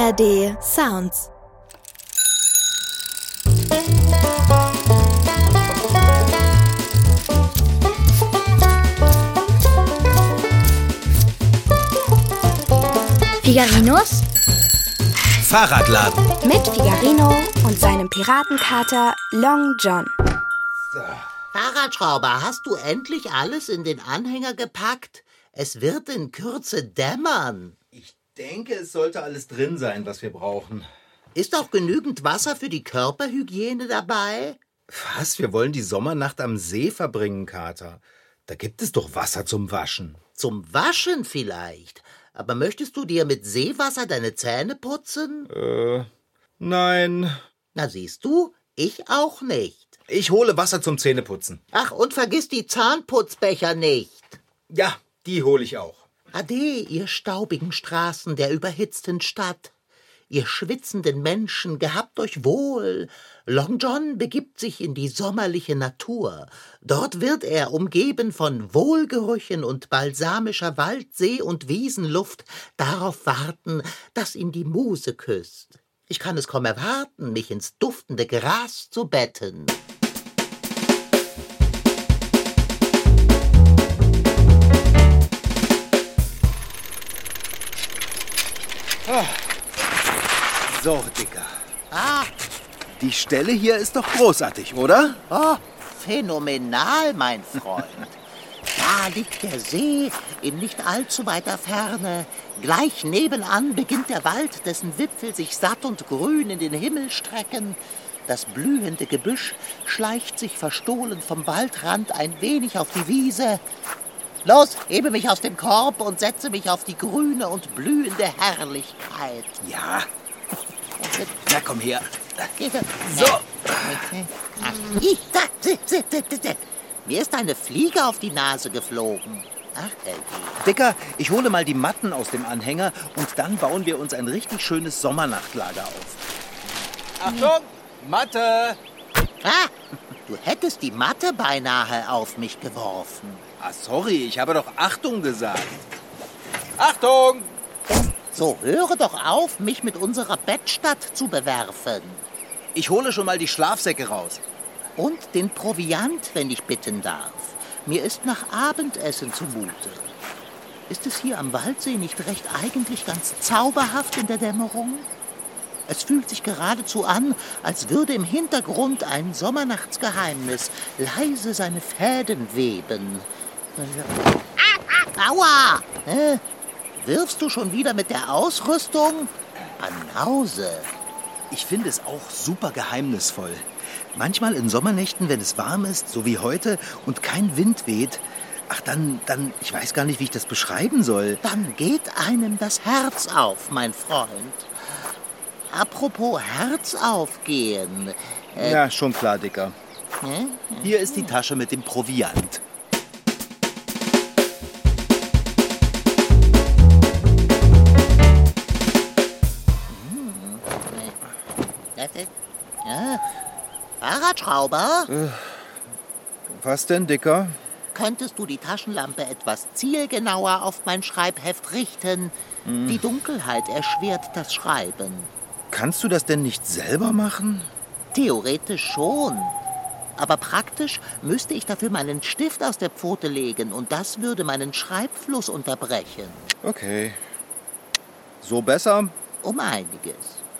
ARD Sounds. Figarinos Fahrradladen mit Figarino und seinem Piratenkater Long John. Fahrradschrauber, hast du endlich alles in den Anhänger gepackt? Es wird in Kürze dämmern. Ich denke, es sollte alles drin sein, was wir brauchen. Ist auch genügend Wasser für die Körperhygiene dabei? Was? Wir wollen die Sommernacht am See verbringen, Kater. Da gibt es doch Wasser zum Waschen. Zum Waschen vielleicht. Aber möchtest du dir mit Seewasser deine Zähne putzen? Nein. Na siehst du, ich auch nicht. Ich hole Wasser zum Zähneputzen. Ach, und vergiss die Zahnputzbecher nicht. Ja, die hole ich auch. Ade, ihr staubigen Straßen der überhitzten Stadt. Ihr schwitzenden Menschen, gehabt euch wohl. Long John begibt sich in die sommerliche Natur. Dort wird er, umgeben von Wohlgerüchen und balsamischer Wald-, See- und Wiesenluft, darauf warten, dass ihn die Muse küsst. Ich kann es kaum erwarten, mich ins duftende Gras zu betten. So, Dicker. Ah, Die Stelle hier ist doch großartig, oder? oh, phänomenal, mein Freund. Da liegt der See in nicht allzu weiter Ferne. Gleich nebenan beginnt der Wald, dessen Wipfel sich satt und grün in den Himmel strecken. Das blühende Gebüsch schleicht sich verstohlen vom Waldrand ein wenig auf die Wiese. Los, hebe mich aus dem Korb und setze mich auf die grüne und blühende Herrlichkeit. Ja. Na, komm her. So. Mir ist eine Fliege auf die Nase geflogen. Ach, Dicker, ich hole mal die Matten aus dem Anhänger und dann bauen wir uns ein richtig schönes Sommernachtlager auf. Achtung, Matte! Ah, du hättest die Matte beinahe auf mich geworfen. Ah, sorry, ich habe doch Achtung gesagt. Achtung! So, höre doch auf, mich mit unserer Bettstatt zu bewerfen. Ich hole schon mal die Schlafsäcke raus. Und den Proviant, wenn ich bitten darf. Mir ist nach Abendessen zumute. Ist es hier am Waldsee nicht recht eigentlich ganz zauberhaft in der Dämmerung? Es fühlt sich geradezu an, als würde im Hintergrund ein Sommernachtsgeheimnis leise seine Fäden weben. Aua! Wirfst du schon wieder mit der Ausrüstung? Banause. Ich finde es auch super geheimnisvoll. Manchmal in Sommernächten, wenn es warm ist, so wie heute, und kein Wind weht, ach, dann, ich weiß gar nicht, wie ich das beschreiben soll. Dann geht einem das Herz auf, mein Freund. Apropos Herz aufgehen. Ja, schon klar, Dicker. Hier ist die Tasche mit dem Proviant. Ja. Fahrradschrauber? Was denn, Dicker? Könntest du die Taschenlampe etwas zielgenauer auf mein Schreibheft richten? Die Dunkelheit erschwert das Schreiben. Kannst du das denn nicht selber machen? Theoretisch schon. Aber praktisch müsste ich dafür meinen Stift aus der Pfote legen und das würde meinen Schreibfluss unterbrechen. Okay. So besser? Um einiges.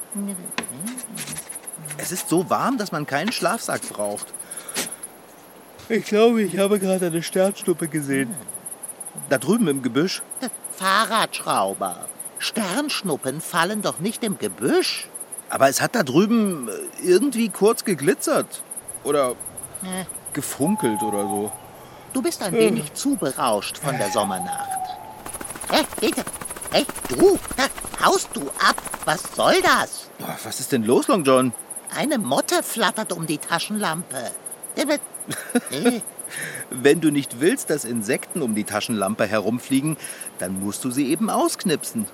Es ist so warm, dass man keinen Schlafsack braucht. Ich glaube, ich habe gerade eine Sternschnuppe gesehen. Da drüben im Gebüsch. Fahrradschrauber. Sternschnuppen fallen doch nicht im Gebüsch. Aber es hat da drüben irgendwie kurz geglitzert. Oder gefunkelt oder so. Du bist ein wenig zu berauscht von der Sommernacht. Hey, du, haust du ab? Was soll das? Was ist denn los, Long John? Eine Motte flattert um die Taschenlampe. Wenn du nicht willst, dass Insekten um die Taschenlampe herumfliegen, dann musst du sie eben ausknipsen.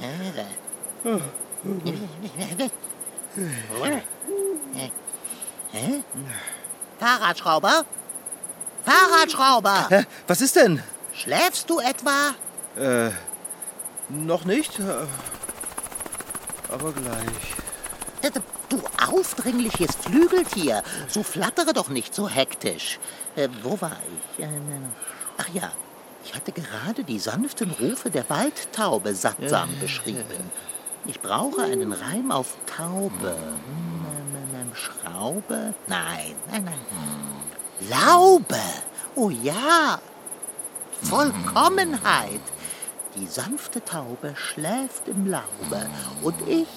Fahrradschrauber? Fahrradschrauber! Was ist denn? Schläfst du etwa? Noch nicht. aber gleich. Du aufdringliches Flügeltier, so flattere doch nicht so hektisch. Wo war ich? Ach ja, ich hatte gerade die sanften Rufe der Waldtaube sattsam beschrieben. Ich brauche einen Reim auf Taube. Schraube? Nein. Laube! Oh ja! Vollkommenheit! Die sanfte Taube schläft im Laube und ich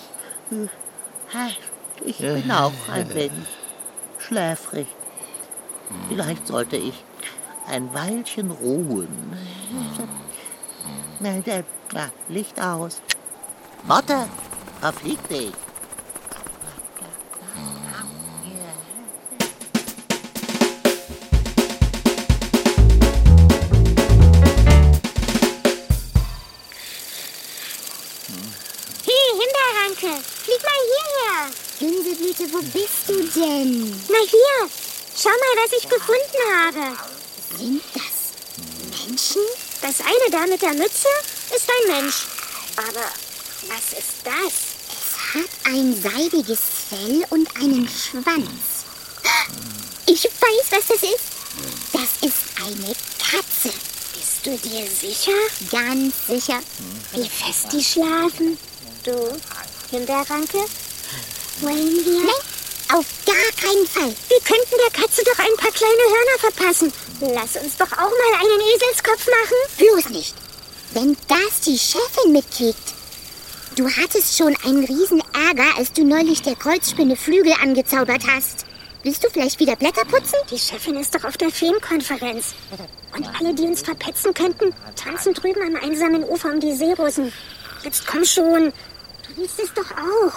bin auch ein wenig schläfrig. Vielleicht sollte ich ein Weilchen ruhen. Licht aus. Motte, verflieg dich. Flieg mal hierher. Gänseblüte, wo bist du denn? Na hier, schau mal, was ich gefunden habe. Sind das Menschen? Das eine da mit der Mütze ist ein Mensch. Aber was ist das? Es hat ein seidiges Fell und einen Schwanz. Ich weiß, was das ist. Das ist eine Katze. Bist du dir sicher? Ganz sicher. Wie fest die schlafen. Du, Himbeerranke, wollen wir? Nein, auf gar keinen Fall. Wir könnten der Katze doch ein paar kleine Hörner verpassen. Lass uns doch auch mal einen Eselskopf machen. Bloß nicht, wenn das die Chefin mitkriegt. Du hattest schon einen riesen Ärger, als du neulich der Kreuzspinne Flügel angezaubert hast. Willst du vielleicht wieder Blätter putzen? Die Chefin ist doch auf der Filmkonferenz. Und alle, die uns verpetzen könnten, tanzen drüben am einsamen Ufer um die Seerosen. Jetzt komm schon. Du willst es doch auch.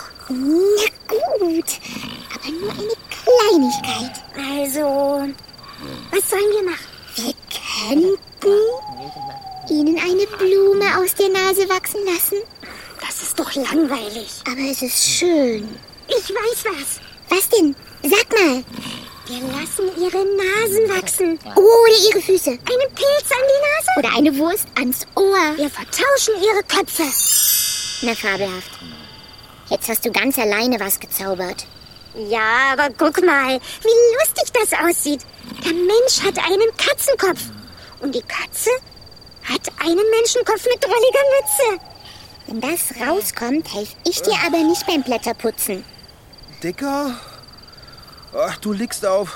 Na gut, aber nur eine Kleinigkeit. Also, was sollen wir machen? Wir könnten ihnen eine Blume aus der Nase wachsen lassen. Das ist doch langweilig. Aber es ist schön. Ich weiß was. Was denn? Sag mal. Wir lassen ihre Nasen wachsen. Oder ihre Füße. Einen Pilz an die Nase. Oder eine Wurst ans Ohr. Wir vertauschen ihre Köpfe. Na, fabelhaft. Jetzt hast du ganz alleine was gezaubert. Ja, aber guck mal, wie lustig das aussieht. Der Mensch hat einen Katzenkopf. Und die Katze hat einen Menschenkopf mit drolliger Mütze. Wenn das rauskommt, helfe ich dir aber nicht beim Blätterputzen. Dicker? Ach, du liegst auf...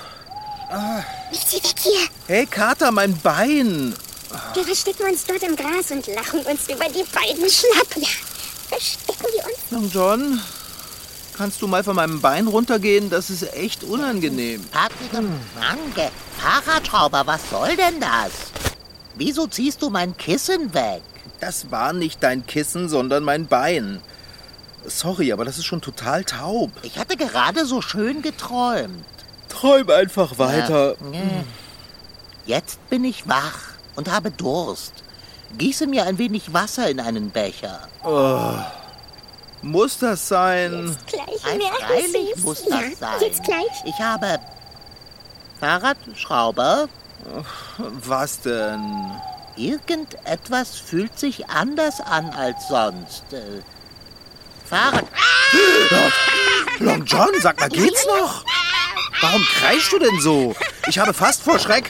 Nicht sie weg hier. Hey, Kater, mein Bein. Wir verstecken uns dort im Gras und lachen uns über die beiden schlapp. Ja, verstecken wir uns. Long John, kannst du mal von meinem Bein runtergehen? Das ist echt unangenehm. Danke. Fahrradschrauber, was soll denn das? Wieso ziehst du mein Kissen weg? Das war nicht dein Kissen, sondern mein Bein. Sorry, aber das ist schon total taub. Ich hatte gerade so schön geträumt. Träum einfach weiter. Jetzt bin ich wach und habe Durst. Gieße mir ein wenig Wasser in einen Becher. Muss das sein? Jetzt gleich Freilich merken Sie's. muss das Ja, sein. jetzt gleich. Ich habe... Fahrradschrauber? Was denn? Irgendetwas fühlt sich anders an als sonst. Fahrrad... Long John, sag mal, geht's noch? Warum kreischst du denn so? Ich habe fast vor Schreck...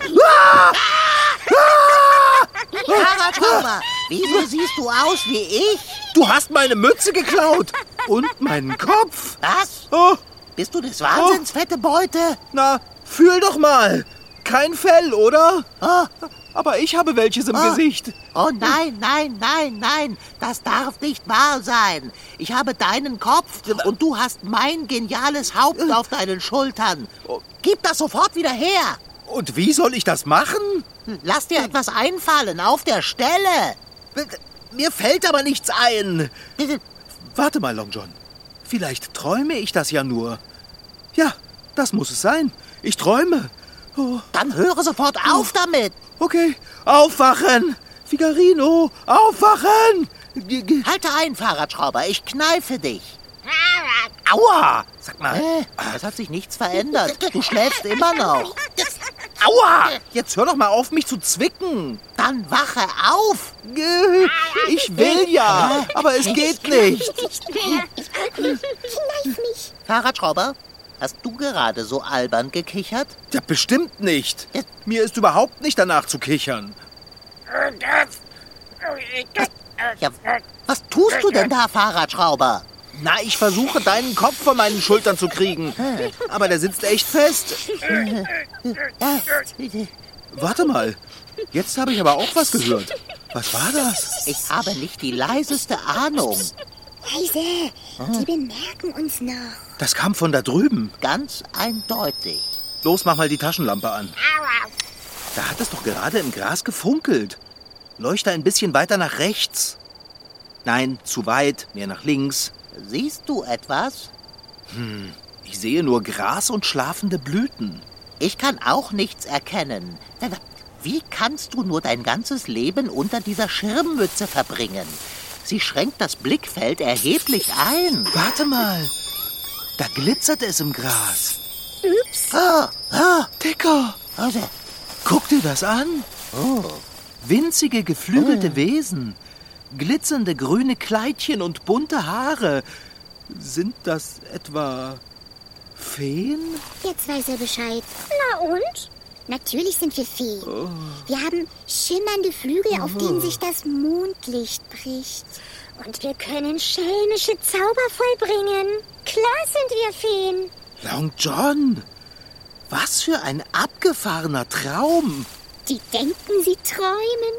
Fahrradschrauber, wieso siehst du aus wie ich? Du hast meine Mütze geklaut und meinen Kopf. Was? Oh, Bist du des Wahnsinns, fette Beute? na, fühl doch mal. Kein Fell, oder? Oh, Aber ich habe welches im Gesicht. oh nein, nein, nein, nein. Das darf nicht wahr sein. Ich habe deinen Kopf und du hast mein geniales Haupt auf deinen Schultern. Gib das sofort wieder her. Und wie soll ich das machen? Lass dir etwas einfallen, auf der Stelle. Mir fällt aber nichts ein. Warte mal, Long John. Vielleicht träume ich das ja nur. Ja, das muss es sein. Ich träume. Oh, Dann höre sofort auf damit. okay, aufwachen. Figarino, aufwachen. Halte ein, Fahrradschrauber, ich kneife dich. Aua! Sag mal, Es hat sich nichts verändert. Du schläfst immer noch. Aua! Jetzt hör doch mal auf, mich zu zwicken. Dann wache auf! Ich will ja, aber es geht nicht. Kneif mich. Fahrradschrauber, hast du gerade so albern gekichert? Ja, bestimmt nicht. Mir ist überhaupt nicht danach zu kichern. Ja, was tust du denn da, Fahrradschrauber? Na, ich versuche, deinen Kopf von meinen Schultern zu kriegen. Aber der sitzt echt fest. Warte mal. Jetzt habe ich aber auch was gehört. Was war das? Ich habe nicht die leiseste Ahnung. Leise, die bemerken uns noch. Das kam von da drüben. Ganz eindeutig. Los, mach mal die Taschenlampe an. Da hat es doch gerade im Gras gefunkelt. Leuchte ein bisschen weiter nach rechts. Nein, zu weit, mehr nach links. Siehst du etwas? Ich sehe nur Gras und schlafende Blüten. Ich kann auch nichts erkennen. Wie kannst du nur dein ganzes Leben unter dieser Schirmmütze verbringen? Sie schränkt das Blickfeld erheblich ein. Warte mal. Da glitzert es im Gras. Ups. Dicker, Also, guck dir das an. oh. Winzige, geflügelte Wesen. Glitzernde grüne Kleidchen und bunte Haare. Sind das etwa Feen? Jetzt weiß er Bescheid. Na und? Natürlich sind wir Feen. Wir haben schimmernde Flügel, auf denen sich das Mondlicht bricht. Und wir können schelmische Zauber vollbringen. Klar sind wir Feen. Long John, was für ein abgefahrener Traum. Die denken, sie träumen.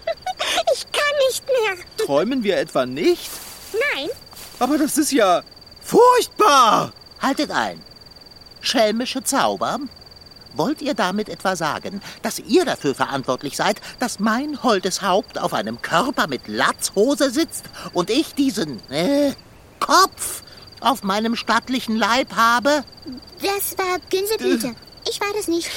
Ich kann nicht mehr. Träumen wir etwa nicht? Nein, Aber das ist ja furchtbar. Haltet ein. Schelmische Zauber? Wollt ihr damit etwa sagen, dass ihr dafür verantwortlich seid, dass mein holdes Haupt auf einem Körper mit Latzhose sitzt und ich diesen Kopf auf meinem stattlichen Leib habe? das war Gänseblüte. Ich war das nicht.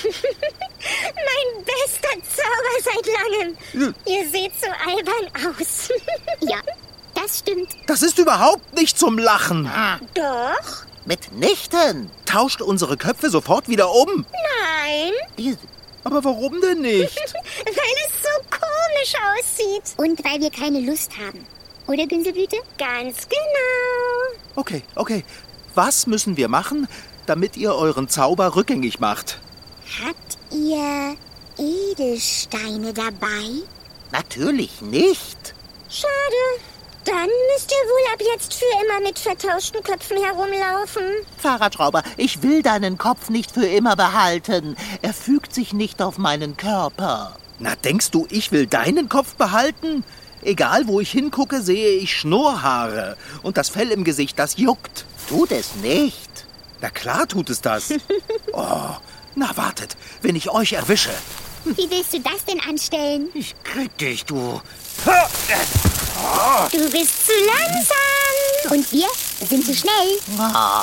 Mein bester Zauber seit langem. Ihr seht so albern aus. Ja, das stimmt. Das ist überhaupt nicht zum Lachen. Doch? Mitnichten. Tauscht unsere Köpfe sofort wieder um. Nein, Die- Aber warum denn nicht? weil es so komisch aussieht. Und weil wir keine Lust haben. Oder, Gänseblüte? Ganz genau. Okay. Was müssen wir machen, damit ihr euren Zauber rückgängig macht? Habt ihr Edelsteine dabei? Natürlich nicht. Schade. Dann müsst ihr wohl ab jetzt für immer mit vertauschten Köpfen herumlaufen. Fahrradschrauber, ich will deinen Kopf nicht für immer behalten. Er fügt sich nicht auf meinen Körper. Na, denkst du, ich will deinen Kopf behalten? Egal, wo ich hingucke, sehe ich Schnurrhaare. Und das Fell im Gesicht, das juckt. Tut es nicht. Na klar tut es das. Oh, na wartet, wenn ich euch erwische. Wie willst du das denn anstellen? Ich krieg dich, du. Du bist zu langsam. Und wir sind zu schnell. Ah.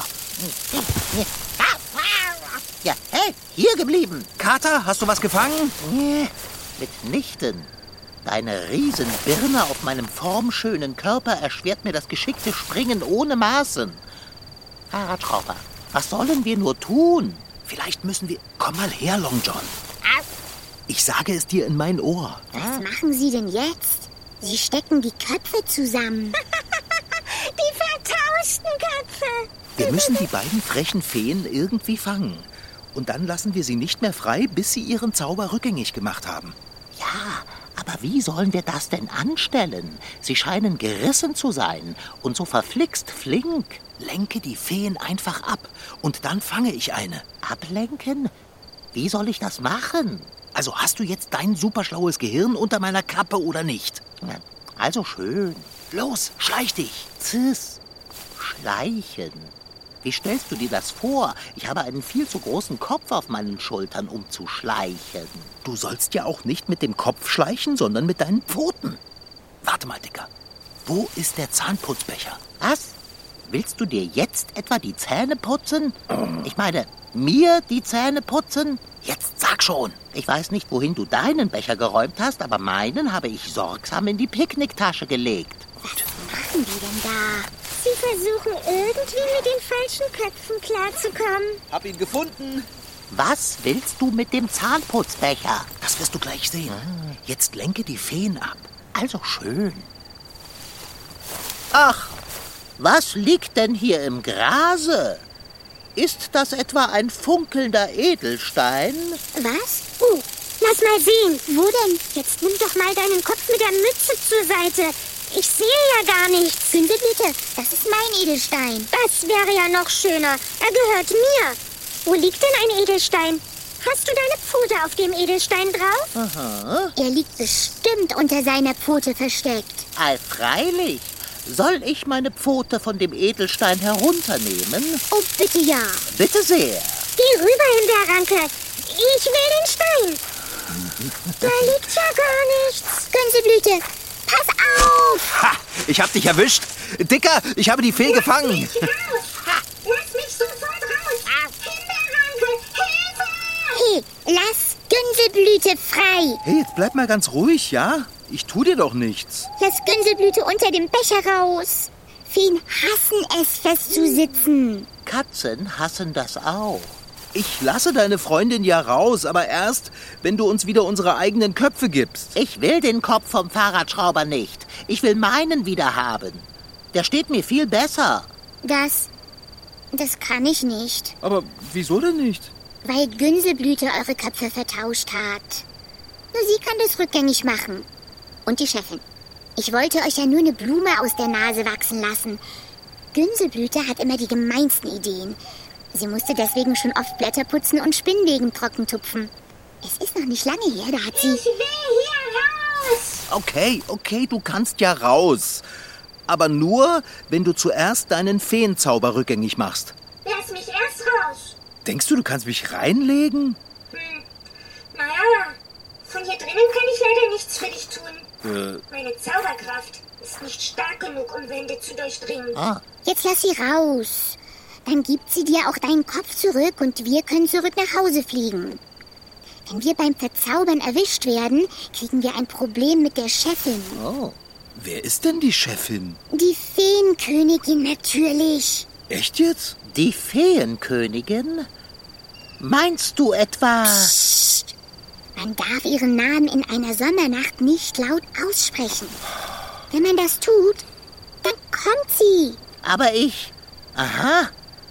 Ja, hey, hier geblieben. Kater, hast du was gefangen? Mitnichten. Deine Riesenbirne auf meinem formschönen Körper erschwert mir das geschickte Springen ohne Maßen. Fahrradschrauber, was sollen wir nur tun? Vielleicht müssen wir... Komm mal her, Long John. Ich sage es dir in mein Ohr. Was machen Sie denn jetzt? Sie stecken die Köpfe zusammen. Die vertauschten Köpfe. Wir müssen die beiden frechen Feen irgendwie fangen. Und dann lassen wir sie nicht mehr frei, bis sie ihren Zauber rückgängig gemacht haben. Ja, aber wie sollen wir das denn anstellen? Sie scheinen gerissen zu sein und so verflixt flink. Lenke die Feen einfach ab und dann fange ich eine. Ablenken? Wie soll ich das machen? Also hast du jetzt dein superschlaues Gehirn unter meiner Kappe oder nicht? Also schön. Los, schleich dich. Ziss. Schleichen. Wie stellst du dir das vor? Ich habe einen viel zu großen Kopf auf meinen Schultern, um zu schleichen. Du sollst ja auch nicht mit dem Kopf schleichen, sondern mit deinen Pfoten. Warte mal, Dicker. Wo ist der Zahnputzbecher? Was? Willst du dir jetzt etwa die Zähne putzen? Ich meine, mir die Zähne putzen? Jetzt sag schon. Ich weiß nicht, wohin du deinen Becher geräumt hast, aber meinen habe ich sorgsam in die Picknicktasche gelegt. Was machen die denn da? Sie versuchen irgendwie mit den falschen Köpfen klarzukommen. Hab ihn gefunden. Was willst du mit dem Zahnputzbecher? Das wirst du gleich sehen. Jetzt lenke die Feen ab. Also schön. Ach, was liegt denn hier im Grase? Ist das etwa ein funkelnder Edelstein? Was? Oh, lass mal sehen. Wo denn? Jetzt nimm doch mal deinen Kopf mit der Mütze zur Seite. Ich sehe ja gar nichts. Günselblüte, das ist mein Edelstein. Das wäre ja noch schöner. Er gehört mir. Wo liegt denn ein Edelstein? Hast du deine Pfote auf dem Edelstein drauf? Aha. Er liegt bestimmt unter seiner Pfote versteckt. Freilich. Soll ich meine Pfote von dem Edelstein herunternehmen? Oh, bitte ja. Bitte sehr. Geh rüber, Himbeerranke. Ich will den Stein. Da liegt ja gar nichts. Günselblüte, pass auf! Ha! Ich hab dich erwischt. Dicker, ich habe die Fee gefangen. Lass mich sofort raus. Himbeerranke, Hilfe! Hey, lass Günselblüte frei. Hey, jetzt bleib mal ganz ruhig, ja? Ich tu dir doch nichts. Lass Günselblüte unter dem Becher raus. Feen hassen es, festzusitzen. Katzen hassen das auch. Ich lasse deine Freundin ja raus, aber erst, wenn du uns wieder unsere eigenen Köpfe gibst. Ich will den Kopf vom Fahrradschrauber nicht. Ich will meinen wieder haben. Der steht mir viel besser. Das kann ich nicht, Aber wieso denn nicht? weil Günselblüte eure Köpfe vertauscht hat. Nur sie kann das rückgängig machen. Und die Chefin. Ich wollte euch ja nur eine Blume aus der Nase wachsen lassen. Günselblüte hat immer die gemeinsten Ideen. Sie musste deswegen schon oft Blätter putzen und Spinnweben trocken tupfen. Es ist noch nicht lange her, da hat sie... Ich will hier raus. Okay, du kannst ja raus. Aber nur, wenn du zuerst deinen Feenzauber rückgängig machst. Lass mich erst raus. Denkst du kannst mich reinlegen? Naja, von hier drinnen kann ich leider nichts für dich tun. Meine Zauberkraft ist nicht stark genug, um Wände zu durchdringen. Jetzt lass sie raus. Dann gibt sie dir auch deinen Kopf zurück und wir können zurück nach Hause fliegen. Wenn wir beim Verzaubern erwischt werden, kriegen wir ein Problem mit der Chefin. Oh. Wer ist denn die Chefin? Die Feenkönigin natürlich. Echt jetzt? Die Feenkönigin? Meinst du etwa... Psst. Man darf ihren Namen in einer Sommernacht nicht laut aussprechen. Wenn man das tut, dann kommt sie. Aber ich... Aha.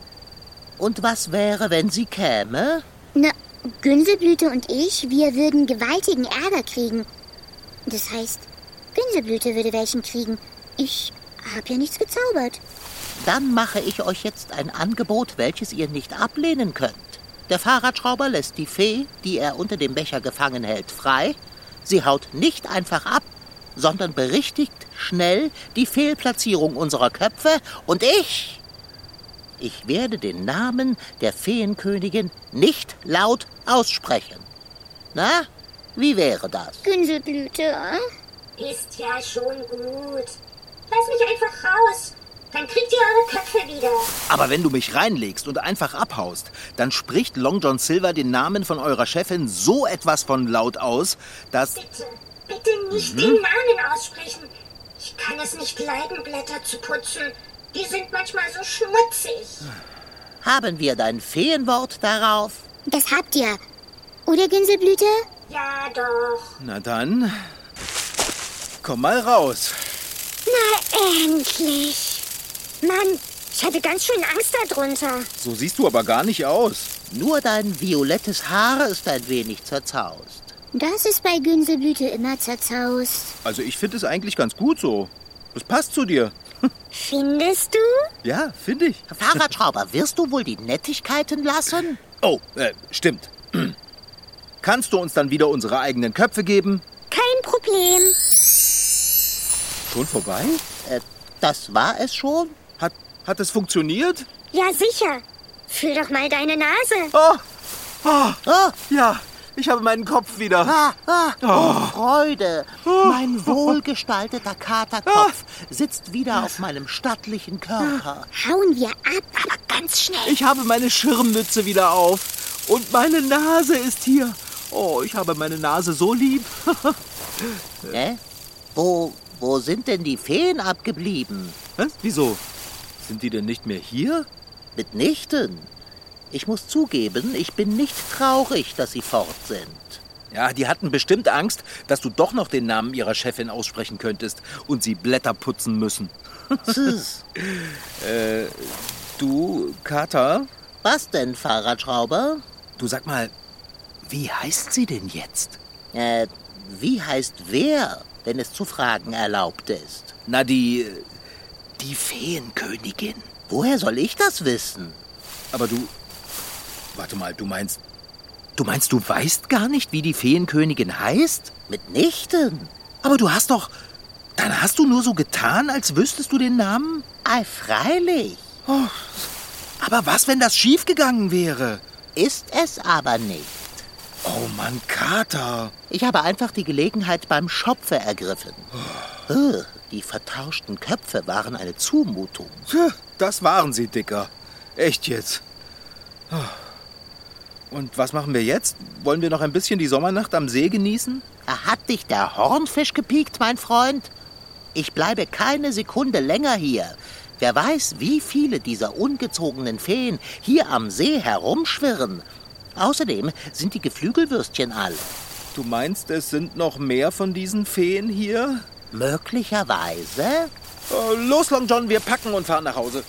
Und was wäre, wenn sie käme? Na, Günselblüte und ich, wir würden gewaltigen Ärger kriegen. Das heißt, Günselblüte würde welchen kriegen. Ich habe ja nichts gezaubert. Dann mache ich euch jetzt ein Angebot, welches ihr nicht ablehnen könnt. Der Fahrradschrauber lässt die Fee, die er unter dem Becher gefangen hält, frei. Sie haut nicht einfach ab, sondern berichtigt schnell die Fehlplatzierung unserer Köpfe. Und ich werde den Namen der Feenkönigin nicht laut aussprechen. Na, wie wäre das? Günselblüte, Ist ja schon gut. Lass mich einfach raus. Dann kriegt ihr eure Köpfe wieder. Aber wenn du mich reinlegst und einfach abhaust, dann spricht Long John Silver den Namen von eurer Chefin so etwas von laut aus, dass... Bitte nicht den Namen aussprechen. Ich kann es nicht leiden, Blätter zu putzen. Die sind manchmal so schmutzig. Haben wir dein Feenwort darauf? Das habt ihr. Oder, Günselblüte? Ja, doch. Na dann, komm mal raus. Na, endlich. Mann, ich hatte ganz schön Angst darunter. So siehst du aber gar nicht aus. Nur dein violettes Haar ist ein wenig zerzaust. Das ist bei Günselblüte immer zerzaust. Also ich finde es eigentlich ganz gut so. Das passt zu dir. Findest du? Ja, finde ich. Fahrradschrauber, wirst du wohl die Nettigkeiten lassen? Oh, stimmt. Kannst du uns dann wieder unsere eigenen Köpfe geben? Kein Problem. Schon vorbei? Das war es schon? Hat es funktioniert? Ja, sicher. Fühl doch mal deine Nase. Oh, Ja, ich habe meinen Kopf wieder. Freude. Mein wohlgestalteter Katerkopf sitzt wieder auf meinem stattlichen Körper. Hauen wir ab, aber ganz schnell. Ich habe meine Schirmmütze wieder auf. Und meine Nase ist hier. Oh, ich habe meine Nase so lieb. Wo sind denn die Feen abgeblieben? Was? Wieso? Sind die denn nicht mehr hier? Mitnichten. Ich muss zugeben, ich bin nicht traurig, dass sie fort sind. Ja, die hatten bestimmt Angst, dass du doch noch den Namen ihrer Chefin aussprechen könntest und sie Blätter putzen müssen. Du, Kater? Was denn, Fahrradschrauber? Du, sag mal, wie heißt sie denn jetzt? Wie heißt wer, wenn es zu fragen erlaubt ist? Na, die Feenkönigin. Woher soll ich das wissen? Aber warte mal, du meinst, du weißt gar nicht, wie die Feenkönigin heißt? Mitnichten. Aber dann hast du nur so getan, als wüsstest du den Namen? Ei, freilich. Oh, aber was, wenn das schiefgegangen wäre? Ist es aber nicht. Oh Mann, Kater. Ich habe einfach die Gelegenheit beim Schopfe ergriffen. Die vertauschten Köpfe waren eine Zumutung. Das waren sie, Dicker. Echt jetzt. Und was machen wir jetzt? Wollen wir noch ein bisschen die Sommernacht am See genießen? Hat dich der Hornfisch gepiekt, mein Freund? Ich bleibe keine Sekunde länger hier. Wer weiß, wie viele dieser ungezogenen Feen hier am See herumschwirren. Außerdem sind die Geflügelwürstchen alle. Du meinst, es sind noch mehr von diesen Feen hier? Möglicherweise. Los, Long John, wir packen und fahren nach Hause.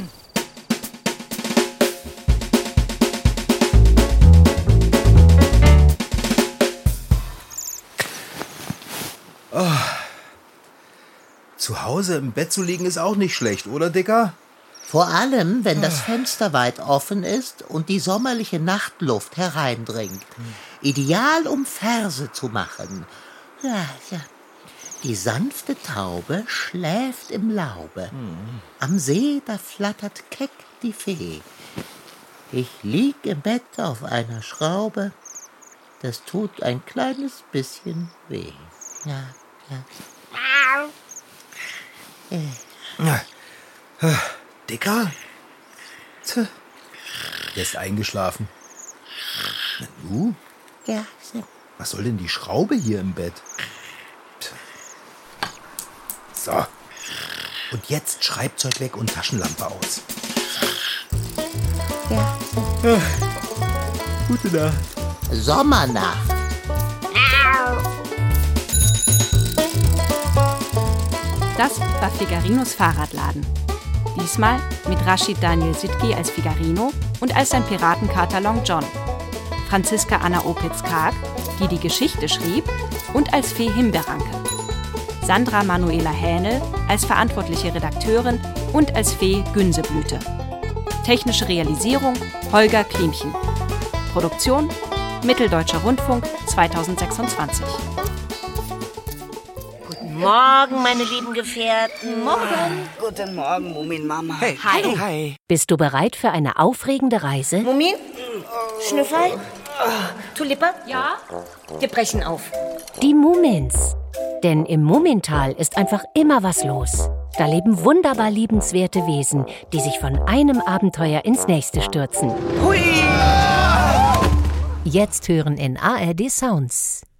Oh. Zu Hause im Bett zu liegen ist auch nicht schlecht, oder, Dicker? Vor allem, wenn das Fenster weit offen ist und die sommerliche Nachtluft hereindringt. Ideal, um Verse zu machen. Ja. Die sanfte Taube schläft im Laube. Am See, da flattert keck die Fee. Ich lieg im Bett auf einer Schraube. Das tut ein kleines bisschen weh. Ja. Dicker? Der ist eingeschlafen. Na, du? Ja. Was soll denn die Schraube hier im Bett? So. Und jetzt Schreibzeug weg und Taschenlampe aus. Ja. Gute Nacht. Sommernacht. Das war Figarinos Fahrradladen. Diesmal mit Rashid Daniel Sidki als Figarino und als sein Piratenkater Long John. Franziska Anna Opitz-Karg, die Geschichte schrieb, und als Fee Himbeeranke. Sandra Manuela Hähnel als verantwortliche Redakteurin und als Fee Günseblüte. Technische Realisierung Holger Klimchen. Produktion Mitteldeutscher Rundfunk 2026. Morgen, meine lieben Gefährten. Morgen. Guten Morgen, Mumin-Mama. Hey. Hi. Hi. Bist du bereit für eine aufregende Reise? Mumin? Schnüffel? Tulipa? Ja? Wir brechen auf. Die Mumins. Denn im Mumintal ist einfach immer was los. Da leben wunderbar liebenswerte Wesen, die sich von einem Abenteuer ins nächste stürzen. Hui! Jetzt hören in ARD Sounds.